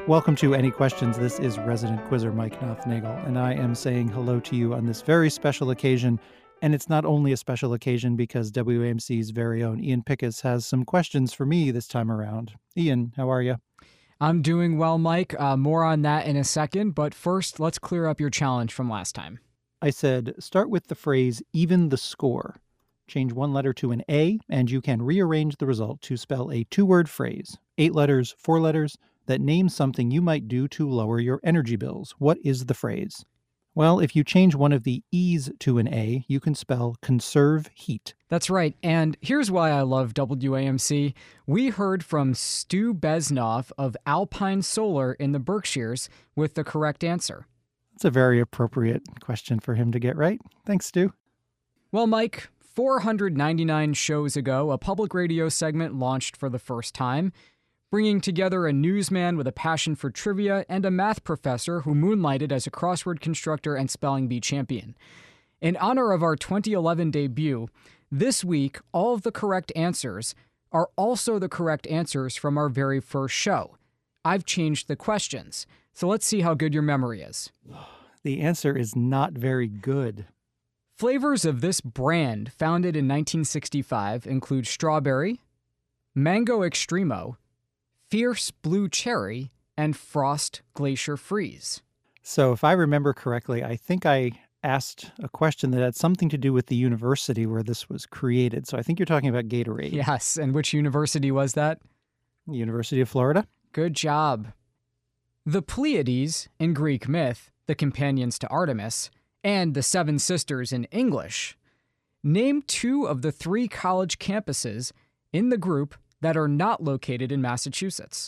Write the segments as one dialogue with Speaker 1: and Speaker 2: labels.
Speaker 1: Welcome to Any Questions. This is resident quizzer Mike Nothnagel, and I am saying hello to you on this very special occasion. And it's not only a special occasion because WAMC's very own Ian Pickus has some questions for me this time around. Ian, how are you?
Speaker 2: I'm doing well, Mike. More on that in a second, but first, let's clear up your challenge from last time.
Speaker 1: I said, start with the phrase, even the score. Change one letter to an A, and you can rearrange the result to spell a two-word phrase, 8 letters, 4 letters, that names something you might do to lower your energy bills. What is the phrase? Well, if you change one of the E's to an A, you can spell conserve heat.
Speaker 2: That's right, and here's why I love WAMC. We heard from Stu Besnov of Alpine Solar in the Berkshires with the correct answer.
Speaker 1: That's a very appropriate question for him to get right. Thanks, Stu.
Speaker 2: Well, Mike, 499 shows ago, a public radio segment launched for the first time, bringing together a newsman with a passion for trivia and a math professor who moonlighted as a crossword constructor and spelling bee champion. In honor of our 2011 debut, this week, all of the correct answers are also the correct answers from our very first show. I've changed the questions, so let's see how good your memory is.
Speaker 1: The answer is not very good.
Speaker 2: Flavors of this brand, founded in 1965, include strawberry, mango extremo, Fierce Blue Cherry, and Frost Glacier Freeze.
Speaker 1: So if I remember correctly, I think I asked a question that had something to do with the university where this was created. So I think you're talking about Gatorade.
Speaker 2: Yes, and which university was that?
Speaker 1: The University of Florida.
Speaker 2: Good job. The Pleiades, in Greek myth, the companions to Artemis, and the Seven Sisters in English, name 2 of the 3 college campuses in the group that are not located in Massachusetts.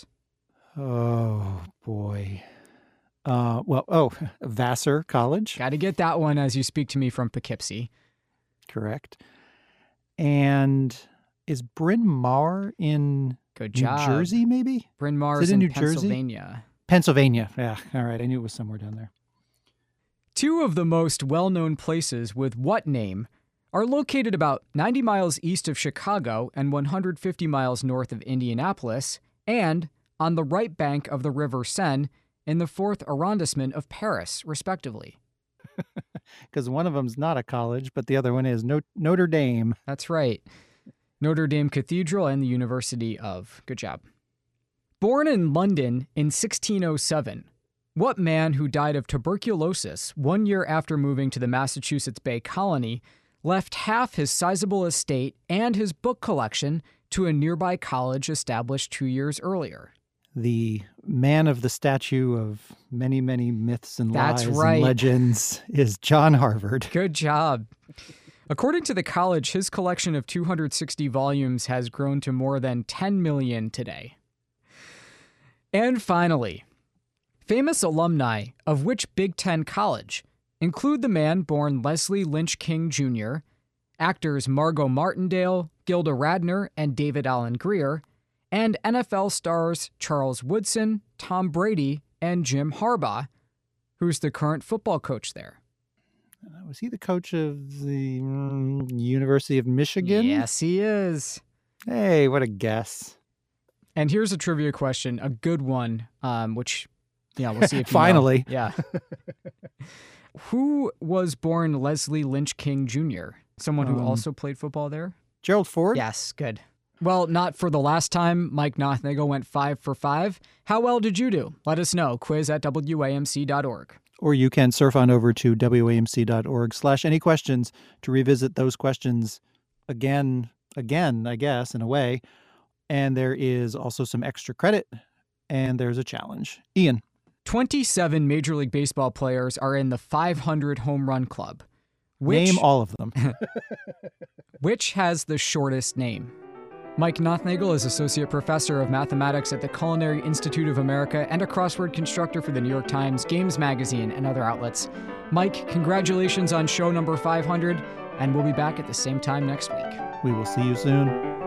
Speaker 1: Oh, boy. Vassar College.
Speaker 2: Got to get that one as you speak to me from Poughkeepsie.
Speaker 1: Correct. And is Bryn Mawr in
Speaker 2: Good job.
Speaker 1: New Jersey, maybe?
Speaker 2: Bryn Mawr is
Speaker 1: in
Speaker 2: in
Speaker 1: New
Speaker 2: Pennsylvania.
Speaker 1: Jersey? Pennsylvania. Yeah, all right. I knew it was somewhere down there.
Speaker 2: 2 of the most well-known places with what name are located about 90 miles east of Chicago and 150 miles north of Indianapolis, and on the right bank of the River Seine in the 4th arrondissement of Paris, respectively.
Speaker 1: Because one of them's not a college, but the other one is Notre Dame.
Speaker 2: That's right. Notre Dame Cathedral and the University of. Good job. Born in London in 1607, what man who died of tuberculosis 1 year after moving to the Massachusetts Bay Colony left half his sizable estate and his book collection to a nearby college established 2 years earlier?
Speaker 1: The man of the statue of many, many myths and
Speaker 2: That's
Speaker 1: lies
Speaker 2: right.
Speaker 1: and legends is John Harvard.
Speaker 2: Good job. According to the college, his collection of 260 volumes has grown to more than 10 million today. And finally, famous alumni of which Big Ten college include the man born Leslie Lynch King Jr., actors Margot Martindale, Gilda Radner, and David Alan Grier, and NFL stars Charles Woodson, Tom Brady, and Jim Harbaugh, who's the current football coach there.
Speaker 1: Was he the coach of the University of Michigan?
Speaker 2: Yes, he is.
Speaker 1: Hey, what a guess.
Speaker 2: And here's a trivia question, a good one, which, we'll see if you
Speaker 1: Finally.
Speaker 2: know. Yeah. Who was born Leslie Lynch King Jr.? Someone who also played football there?
Speaker 1: Gerald Ford?
Speaker 2: Yes, good. Well, not for the last time. Mike Nothnagel went 5 for 5. How well did you do? Let us know. quiz@wamc.org.
Speaker 1: Or you can surf on over to wamc.org/anyquestions to revisit those questions again, I guess, in a way. And there is also some extra credit, and there's a challenge. Ian.
Speaker 2: 27 Major League Baseball players are in the 500 home run club.
Speaker 1: Name all of them.
Speaker 2: Which has the shortest name? Mike Nothnagel is Associate Professor of Mathematics at the Culinary Institute of America and a crossword constructor for the New York Times, Games Magazine, and other outlets. Mike, congratulations on show number 500, and we'll be back at the same time next week.
Speaker 1: We will see you soon.